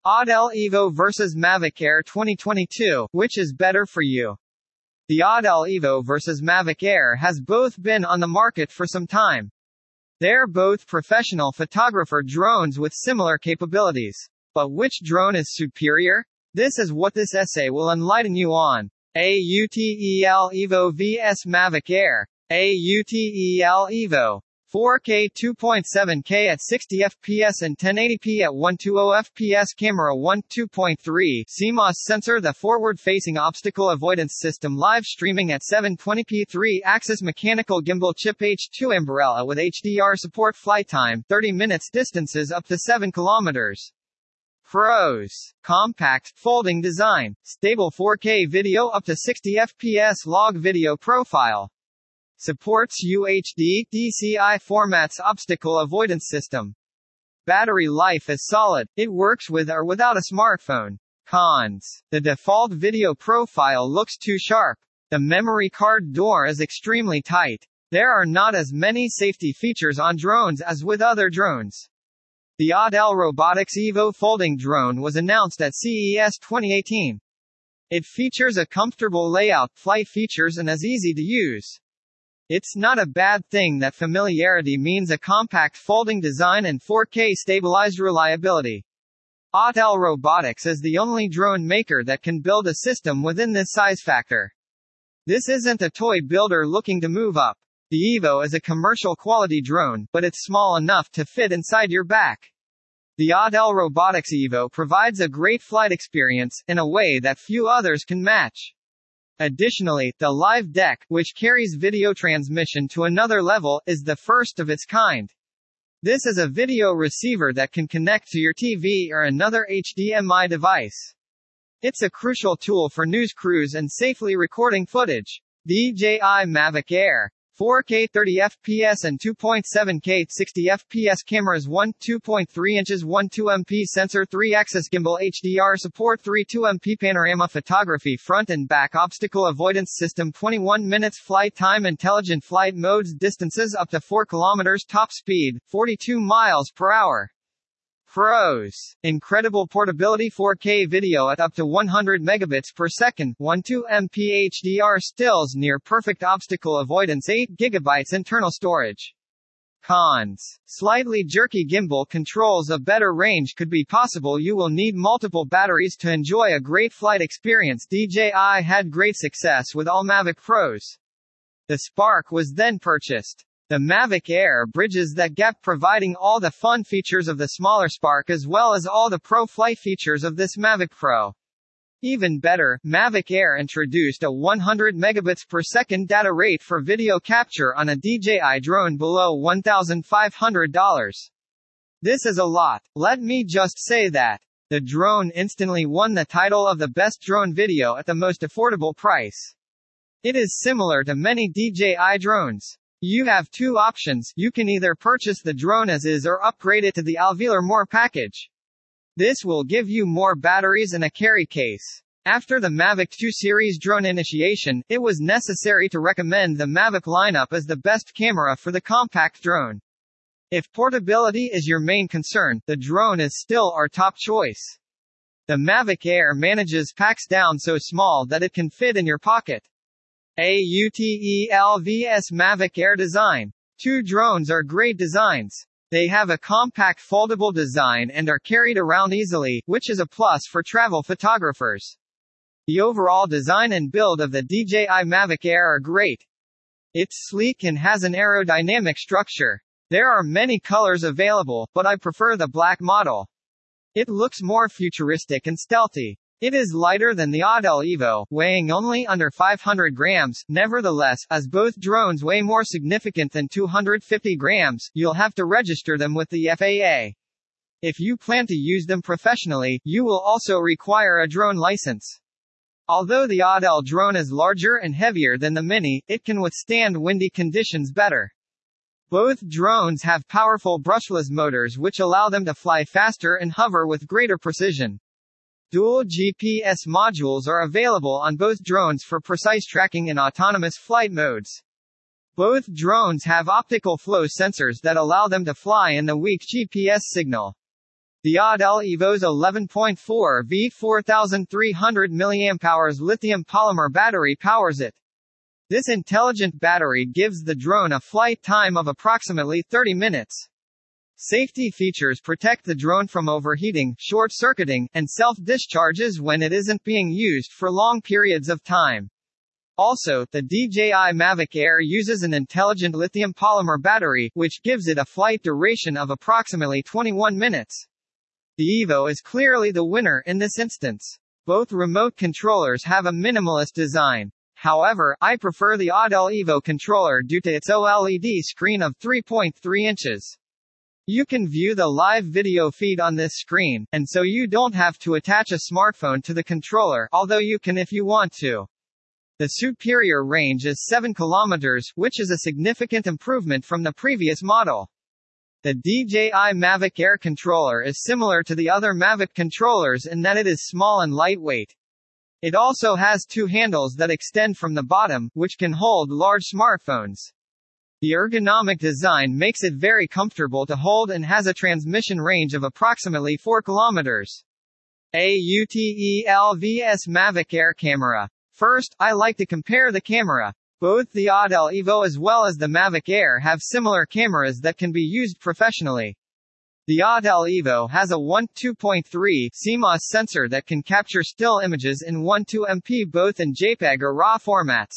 Autel Evo vs Mavic Air 2022, which is better for you? The Autel Evo vs Mavic Air has both been on the market for some time. They're both professional photographer drones with similar capabilities. But which drone is superior? This is what this essay will enlighten you on. AUTEL Evo vs Mavic Air. AUTEL Evo. 4K 2.7K at 60 fps and 1080p at 120 fps. Camera 1.2.3 CMOS sensor. The forward-facing obstacle avoidance system. Live streaming at 720p. 3-axis mechanical gimbal chip. H2 umbrella with HDR support. Flight time 30 minutes. Distances up to 7 kilometers. Pros. Compact, folding design. Stable 4K video up to 60 fps. Log video profile. Supports UHD, DCI formats. Obstacle avoidance system. Battery life is solid. It works with or without a smartphone. Cons. The default video profile looks too sharp. The memory card door is extremely tight. There are not as many safety features on drones as with other drones. The Autel Robotics Evo folding drone was announced at CES 2018. It features a comfortable layout, flight features, and is easy to use. It's not a bad thing that familiarity means a compact folding design and 4K stabilized reliability. Autel Robotics is the only drone maker that can build a system within this size factor. This isn't a toy builder looking to move up. The Evo is a commercial quality drone, but it's small enough to fit inside your back. The Autel Robotics Evo provides a great flight experience, in a way that few others can match. Additionally, the Live Deck, which carries video transmission to another level, is the first of its kind. This is a video receiver that can connect to your TV or another HDMI device. It's a crucial tool for news crews and safely recording footage. DJI Mavic Air. 4K 30 fps and 2.7K 60 fps. Cameras 1.2.3 inches. 1.2MP sensor. 3-axis gimbal. HDR support. 3.2MP panorama photography. Front and back obstacle avoidance system. 21 minutes flight time. Intelligent flight modes. Distances up to 4 kilometers. Top speed 42 miles per hour. Pros. Incredible portability. 4K video at up to 100 megabits per second. 1.2MP HDR stills. Near perfect obstacle avoidance. 8 gigabytes internal storage. Cons. Slightly jerky gimbal controls. A better range could be possible. You will need multiple batteries to enjoy a great flight experience. DJI had great success with all Mavic Pros. The Spark was then purchased. The Mavic Air bridges that gap, providing all the fun features of the smaller Spark as well as all the pro flight features of this Mavic Pro. Even better, Mavic Air introduced a 100 megabits per second data rate for video capture on a DJI drone below $1,500. This is a lot. Let me just say that. The drone instantly won the title of the best drone video at the most affordable price. It is similar to many DJI drones. You have two options. You can either purchase the drone as is or upgrade it to the Alveolar More package. This will give you more batteries and a carry case. After the Mavic 2 series drone initiation, it was necessary to recommend the Mavic lineup as the best camera for the compact drone. If portability is your main concern, the drone is still our top choice. The Mavic Air packs down so small that it can fit in your pocket. AUTEL vs Mavic Air design. Two drones are great designs. They have a compact foldable design and are carried around easily, which is a plus for travel photographers. The overall design and build of the DJI Mavic Air are great. It's sleek and has an aerodynamic structure. There are many colors available, but I prefer the black model. It looks more futuristic and stealthy. It is lighter than the Autel Evo, weighing only under 500 grams. Nevertheless, as both drones weigh more significant than 250 grams, you'll have to register them with the FAA. If you plan to use them professionally, you will also require a drone license. Although the Autel drone is larger and heavier than the Mini, it can withstand windy conditions better. Both drones have powerful brushless motors which allow them to fly faster and hover with greater precision. Dual GPS modules are available on both drones for precise tracking in autonomous flight modes. Both drones have optical flow sensors that allow them to fly in the weak GPS signal. The Autel Evo's 11.4 V 4300 mAh lithium polymer battery powers it. This intelligent battery gives the drone a flight time of approximately 30 minutes. Safety features protect the drone from overheating, short-circuiting, and self-discharges when it isn't being used for long periods of time. Also, the DJI Mavic Air uses an intelligent lithium polymer battery, which gives it a flight duration of approximately 21 minutes. The Evo is clearly the winner in this instance. Both remote controllers have a minimalist design. However, I prefer the Autel Evo controller due to its OLED screen of 3.3 inches. You can view the live video feed on this screen, and so you don't have to attach a smartphone to the controller, although you can if you want to. The superior range is 7 km, which is a significant improvement from the previous model. The DJI Mavic Air controller is similar to the other Mavic controllers in that it is small and lightweight. It also has two handles that extend from the bottom, which can hold large smartphones. The ergonomic design makes it very comfortable to hold and has a transmission range of approximately 4 km. AUTEL vs Mavic Air camera. First, I like to compare the camera. Both the Autel Evo as well as the Mavic Air have similar cameras that can be used professionally. The Autel Evo has a 1.2.3 CMOS sensor that can capture still images in 1.2 MP both in JPEG or RAW formats.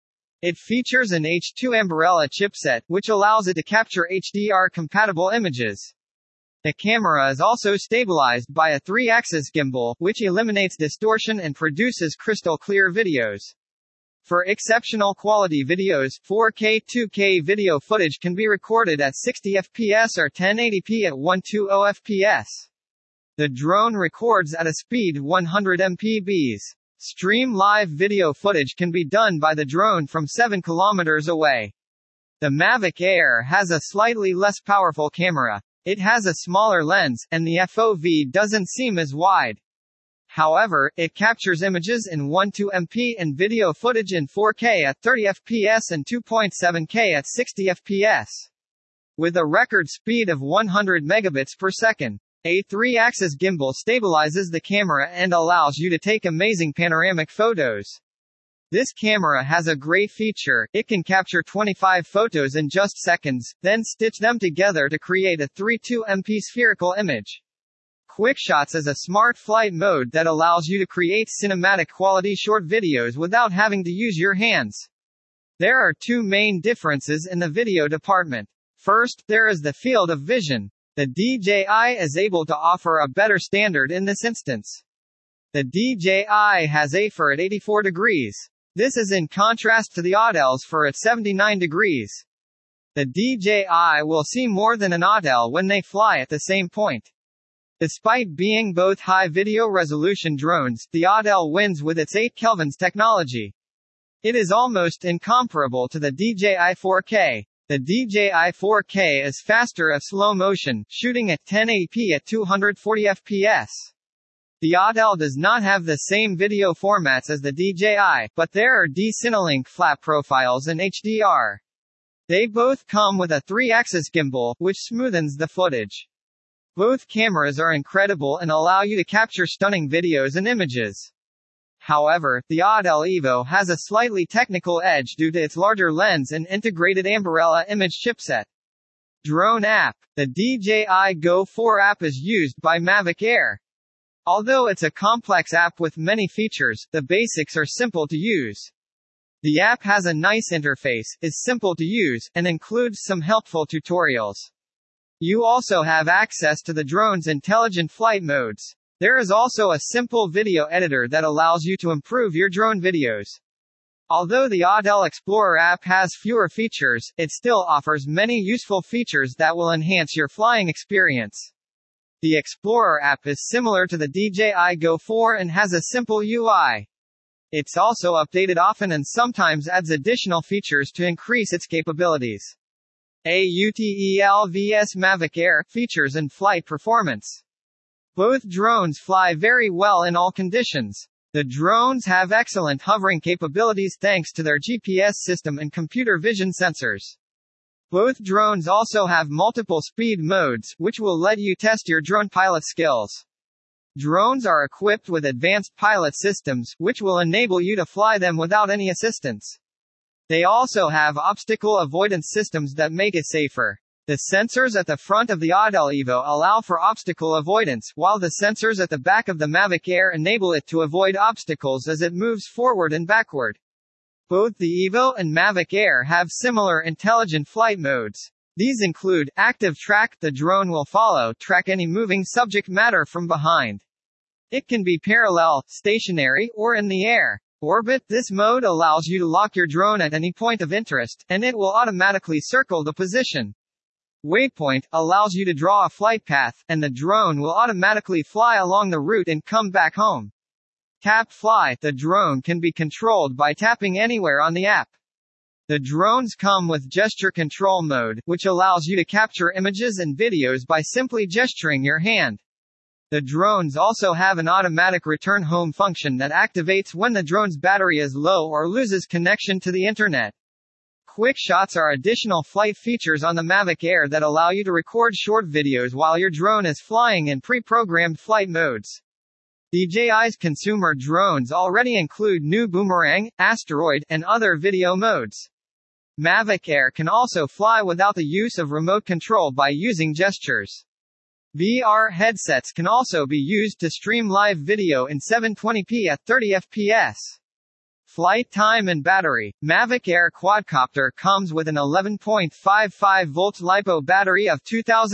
It features an H2 Ambarella chipset, which allows it to capture HDR-compatible images. The camera is also stabilized by a 3-axis gimbal, which eliminates distortion and produces crystal-clear videos. For exceptional quality videos, 4K 2K video footage can be recorded at 60 fps or 1080p at 120 fps. The drone records at a speed 100 mpbs. Stream live video footage can be done by the drone from 7 km away. The Mavic Air has a slightly less powerful camera. It has a smaller lens, and the FOV doesn't seem as wide. However, it captures images in 1.2 MP and video footage in 4K at 30 fps and 2.7K at 60 fps. With a record speed of 100 megabits per second. A 3-axis gimbal stabilizes the camera and allows you to take amazing panoramic photos. This camera has a great feature: it can capture 25 photos in just seconds, then stitch them together to create a 3.2 MP spherical image. QuickShots is a smart flight mode that allows you to create cinematic quality short videos without having to use your hands. There are two main differences in the video department. First, there is the field of vision. The DJI is able to offer a better standard in this instance. The DJI has AFIR at 84 degrees. This is in contrast to the Autel's FIR at 79 degrees. The DJI will see more than an Autel when they fly at the same point. Despite being both high video resolution drones, the Autel wins with its 8 kelvins technology. It is almost incomparable to the DJI 4K. The DJI 4K is faster at slow motion, shooting at 1080p at 240 fps. The Autel does not have the same video formats as the DJI, but there are D-Cinelink flap profiles and HDR. They both come with a 3-axis gimbal, which smoothens the footage. Both cameras are incredible and allow you to capture stunning videos and images. However, the Autel Evo has a slightly technical edge due to its larger lens and integrated Ambarella image chipset. Drone app. The DJI Go 4 app is used by Mavic Air. Although it's a complex app with many features, the basics are simple to use. The app has a nice interface, is simple to use, and includes some helpful tutorials. You also have access to the drone's intelligent flight modes. There is also a simple video editor that allows you to improve your drone videos. Although the Autel Explorer app has fewer features, it still offers many useful features that will enhance your flying experience. The Explorer app is similar to the DJI Go 4 and has a simple UI. It's also updated often and sometimes adds additional features to increase its capabilities. AUTEL vs Mavic Air, features and flight performance. Both drones fly very well in all conditions. The drones have excellent hovering capabilities thanks to their GPS system and computer vision sensors. Both drones also have multiple speed modes, which will let you test your drone pilot skills. Drones are equipped with advanced pilot systems, which will enable you to fly them without any assistance. They also have obstacle avoidance systems that make it safer. The sensors at the front of the Autel Evo allow for obstacle avoidance, while the sensors at the back of the Mavic Air enable it to avoid obstacles as it moves forward and backward. Both the Evo and Mavic Air have similar intelligent flight modes. These include active track. The drone will track any moving subject matter from behind. It can be parallel, stationary, or in the air. Orbit. This mode allows you to lock your drone at any point of interest, and it will automatically circle the position. Waypoint allows you to draw a flight path, and the drone will automatically fly along the route and come back home. Tap Fly. The drone can be controlled by tapping anywhere on the app. The drones come with gesture control mode, which allows you to capture images and videos by simply gesturing your hand. The drones also have an automatic return home function that activates when the drone's battery is low or loses connection to the internet. Quick shots are additional flight features on the Mavic Air that allow you to record short videos while your drone is flying in pre-programmed flight modes. DJI's consumer drones already include new Boomerang, Asteroid, and other video modes. Mavic Air can also fly without the use of remote control by using gestures. VR headsets can also be used to stream live video in 720p at 30 fps. Flight time and battery. Mavic Air Quadcopter comes with an 11.55-volt LiPo battery of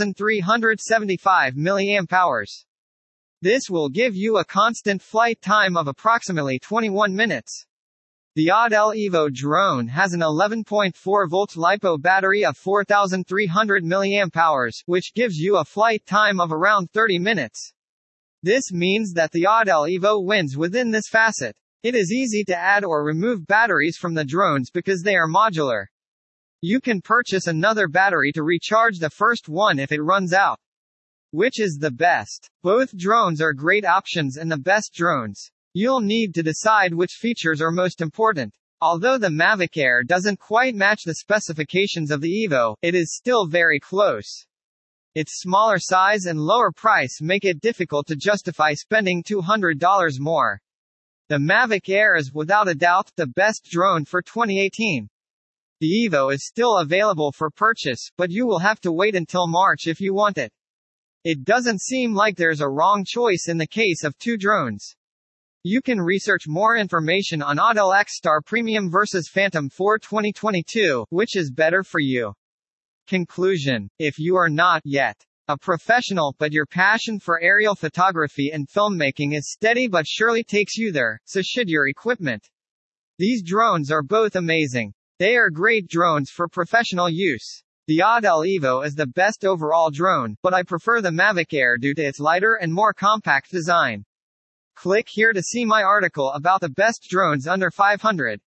2,375 mAh. This will give you a constant flight time of approximately 21 minutes. The Autel Evo drone has an 11.4-volt LiPo battery of 4,300 mAh, which gives you a flight time of around 30 minutes. This means that the Autel Evo wins within this facet. It is easy to add or remove batteries from the drones because they are modular. You can purchase another battery to recharge the first one if it runs out. Which is the best? Both drones are great options and the best drones. You'll need to decide which features are most important. Although the Mavic Air doesn't quite match the specifications of the Evo, it is still very close. Its smaller size and lower price make it difficult to justify spending $200 more. The Mavic Air is without a doubt the best drone for 2018. The Evo is still available for purchase, but you will have to wait until March if you want it. It doesn't seem like there's a wrong choice in the case of two drones. You can research more information on Autel X-Star Premium vs Phantom 4 2022, which is better for you. Conclusion. If you are not yet a professional, but your passion for aerial photography and filmmaking is steady but surely takes you there, so should your equipment. These drones are both amazing. They are great drones for professional use. The Autel Evo is the best overall drone, but I prefer the Mavic Air due to its lighter and more compact design. Click here to see my article about the best drones under $500.